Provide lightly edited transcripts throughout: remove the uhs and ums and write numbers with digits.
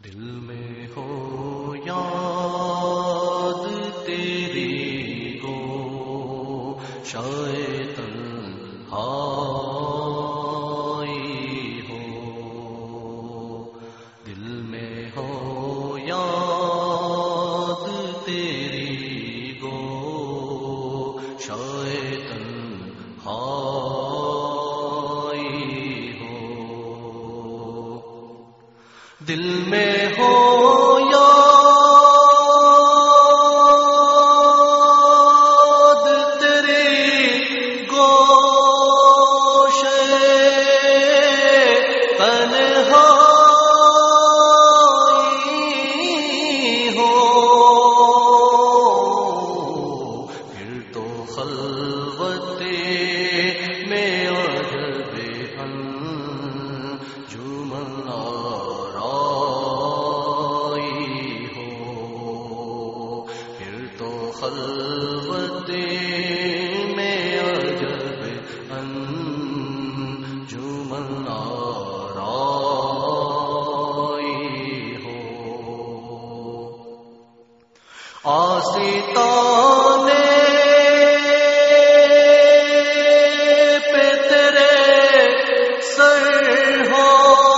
دل میں ہو یاد تیری گو شاید تنہائی ہو، دل میں ہو یاد تیری گو شاید تنہائی ہو، دل میں ہو یاد تیری گوش تنہائی ہو، پھر تو خلوت میں عجب انجمن خلوت میں عجب انجمن آرائی ہو، آستانے پہ تیرے سر ہو،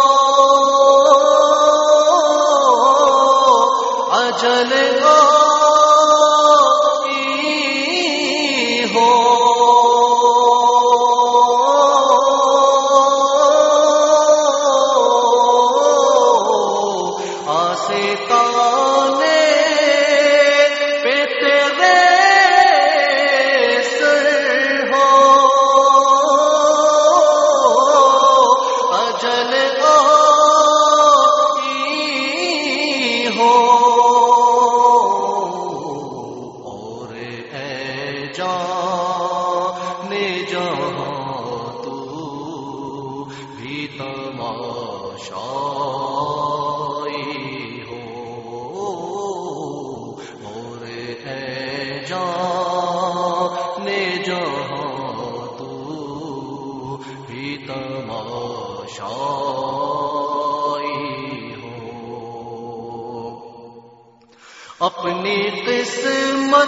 اجل تماشائی ہو، اور ہے جانے جہاں تو بھی تماشائی ہو، اپنی قسمت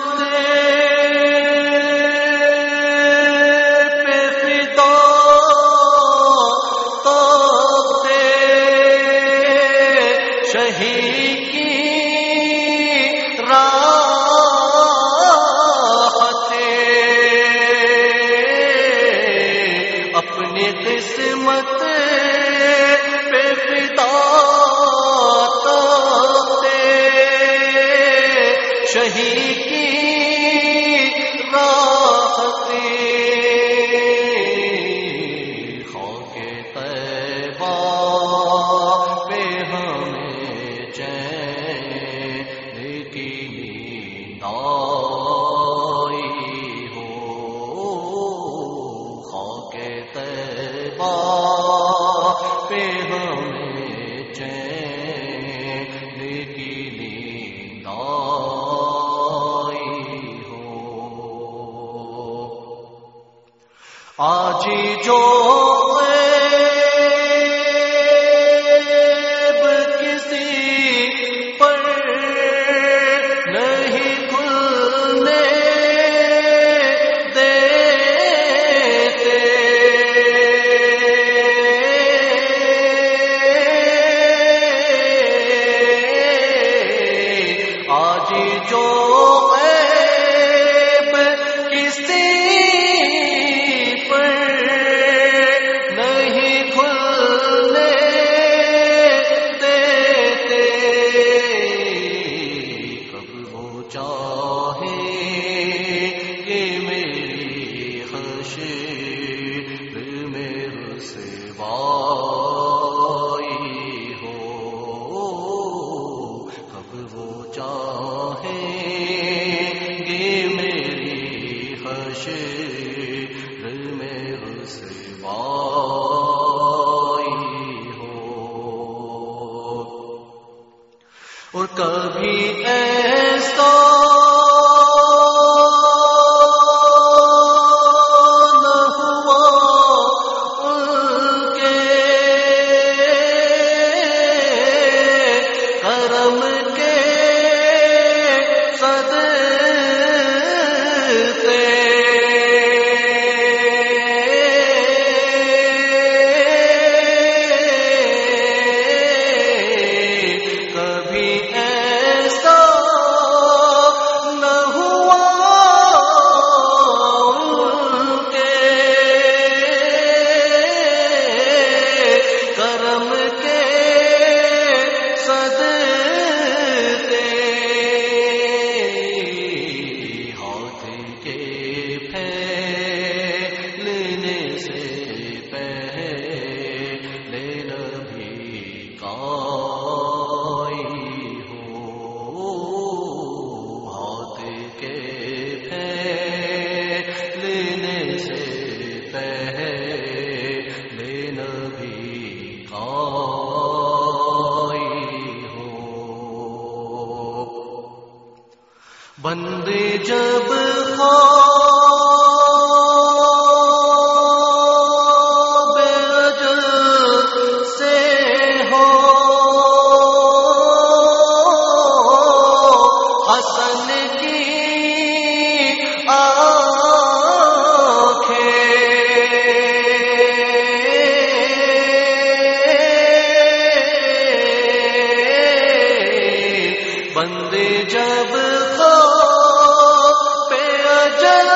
اپنی قسمت پہ فدا تاتے شہید کی راحت، خاک طیبہ پہ ہمیں چین کی نیند آئی ہو، خاک طیبہ پہ ہمیں چین کی نیند آئی ہو، آج جو غیب کسی پر نہیں کھلنے جو غیب کسی پر نہیں کھلنے دیتے، کب وہ چاہے کہ میری خشیر میں رسوائی ہو، کب وہ چاہے دل میں رسوائی ہو، اور کبھی ایسا نہ ہوا ان کے کرم کے صدقے کبھی ایسا نہ ہوا ان کے کرم کے صدقے ہاتھ کے پھیلنے سے پہلے نبی کائی ہو ہاتھ کے پھیلنے سے پہلے نبی کائی ہو بندے جب خواب اجل سے ہو حسن کی آنکھیں بندے جب خواب اجل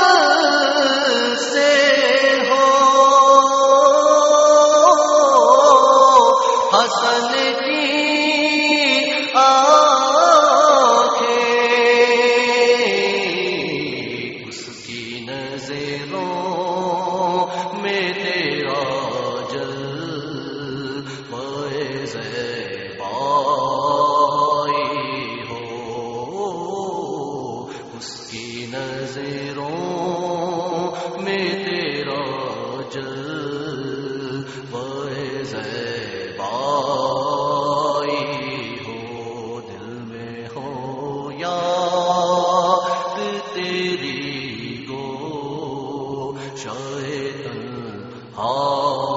سے ہو حسن کی آنکھیں اس کی نظروں میں تیرا جلوہ زیبائی ہو اس کی نظروں میں تیرا جلوہ زیبائی ہو دل میں ہو یاد تیری گو شاید